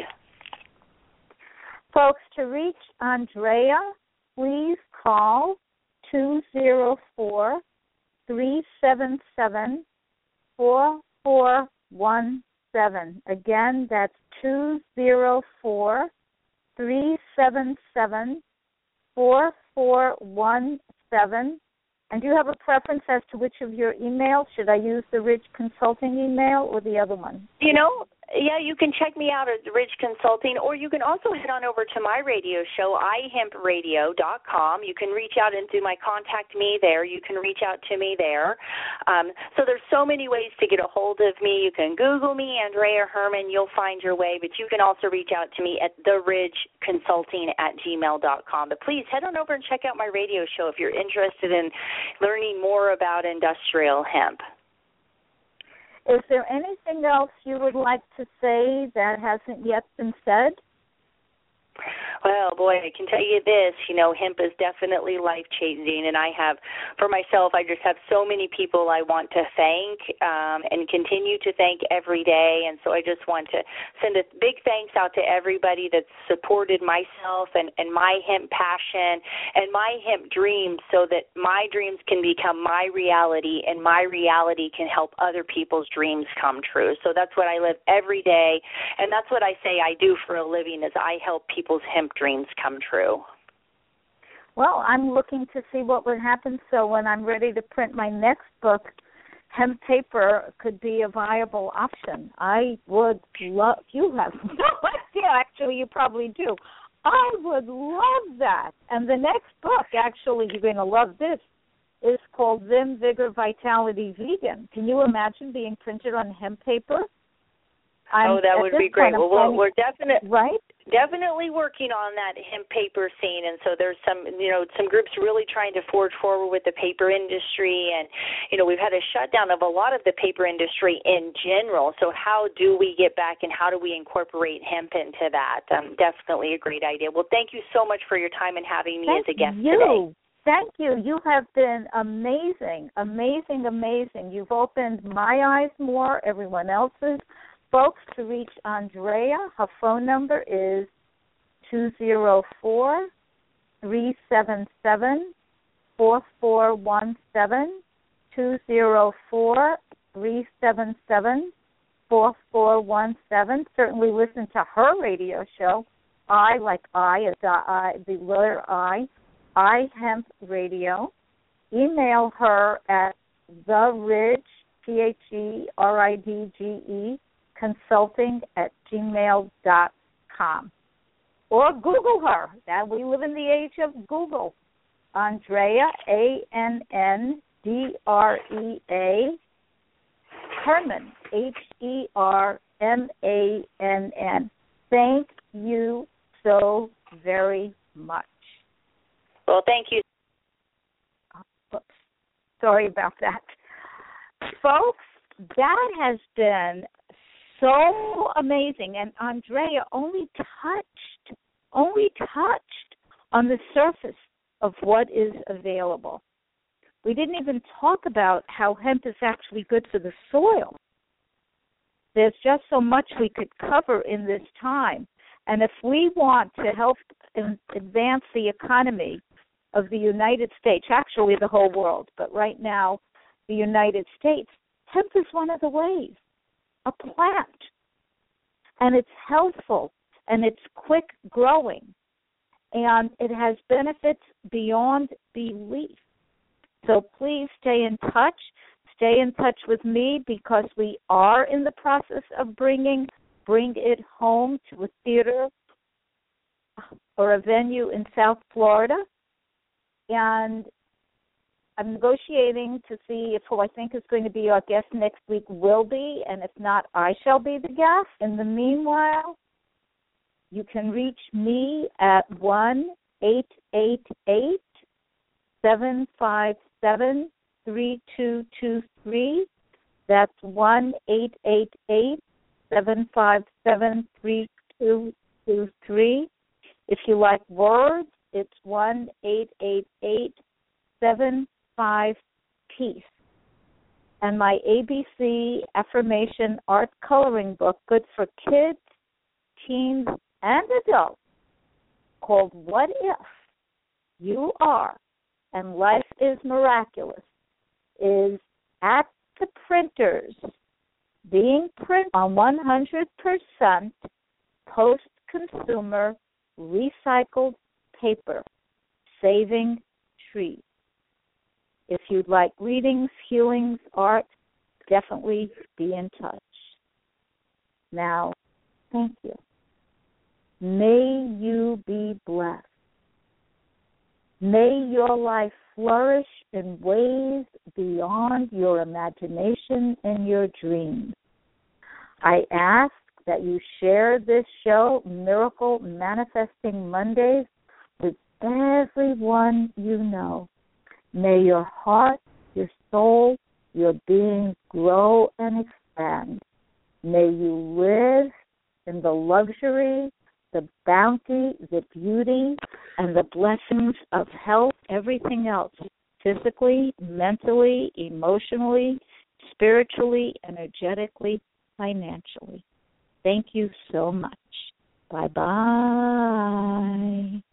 Folks, to reach Andrea, please call two zero four, three seven seven, four four one seven. Again, that's two zero four, three seven seven, four four one seven. And do you have a preference as to which of your emails? Should I use the Ridge Consulting email or the other one? You know, yeah, you can check me out at Ridge Consulting, or you can also head on over to my radio show, i hemp radio dot com. You can reach out and do my contact me there. You can reach out to me there. Um, so there's so many ways to get a hold of me. You can Google me, Andrea Herman. You'll find your way. But you can also reach out to me at the ridge consulting at gmail dot com. But please head on over and check out my radio show if you're interested in learning more about industrial hemp. Is there anything else you would like to say that hasn't yet been said? Well, boy, I can tell you this, you know, hemp is definitely life-changing, and I have, for myself, I just have so many people I want to thank um, and continue to thank every day, and so I just want to send a big thanks out to everybody that's supported myself and, and my hemp passion and my hemp dreams so that my dreams can become my reality and my reality can help other people's dreams come true. So that's what I live every day, and that's what I say I do for a living is I help people's hemp dreams come true. Well, I'm looking to see what would happen, so when I'm ready to print my next book, hemp paper could be a viable option. I would love, you have no idea, actually you probably do. I would love that. And the next book, actually, you're going to love this, is called Vim, Vigor, Vitality, Vegan. Can you imagine being printed on hemp paper? I'm, oh, that would be great. Well, we're, we're definitely right? definitely working on that hemp paper scene, and so there's some, you know, some groups really trying to forge forward with the paper industry, and you know, we've had a shutdown of a lot of the paper industry in general. So how do we get back, and how do we incorporate hemp into that? Um, definitely a great idea. Well, thank you so much for your time and having me Thank as a guest you. today. Thank you. You have been amazing, amazing, amazing. You've opened my eyes more, everyone else's. Folks, to reach Andrea, her phone number is two zero four, three seven seven, four four one seven, two zero four, three seven seven, four four one seven. Certainly listen to her radio show, I, like I, as I, the letter I, iHemp Radio. Email her at the Ridge, T H E R I D G E, consulting at gmail dot com. Or Google her. That we live in the age of Google. Andrea, A N N D R E A, Herman, H E R M A N N. Thank you so very much. Well, thank you. Oops. Sorry about that. Folks, that has been so amazing, and Andrea only touched, only touched on the surface of what is available. We didn't even talk about how hemp is actually good for the soil. There's just so much we could cover in this time, and if we want to help advance the economy of the United States, actually the whole world, but right now the United States, hemp is one of the ways. A plant, and it's healthful, and it's quick growing, and it has benefits beyond belief. So please stay in touch. Stay in touch with me because we are in the process of bringing Bring It Home to a theater or a venue in South Florida, and I'm negotiating to see if who I think is going to be our guest next week will be, and if not, I shall be the guest. In the meanwhile, you can reach me at one eight eight eight, seven five seven, three two two three. That's one eight eight eight, seven five seven, three two two three. If you like words, it's one eight eight eight seven five peace. And my A B C affirmation art coloring book, good for kids, teens, and adults, called What If You Are and Life is Miraculous, is at the printers being printed on one hundred percent post-consumer recycled paper, saving trees. If you'd like readings, healings, art, definitely be in touch. Now, thank you. May you be blessed. May your life flourish in ways beyond your imagination and your dreams. I ask that you share this show, Miracle Manifesting Mondays, with everyone you know. May your heart, your soul, your being grow and expand. May you live in the luxury, the bounty, the beauty, and the blessings of health, everything else, physically, mentally, emotionally, spiritually, energetically, financially. Thank you so much. Bye-bye.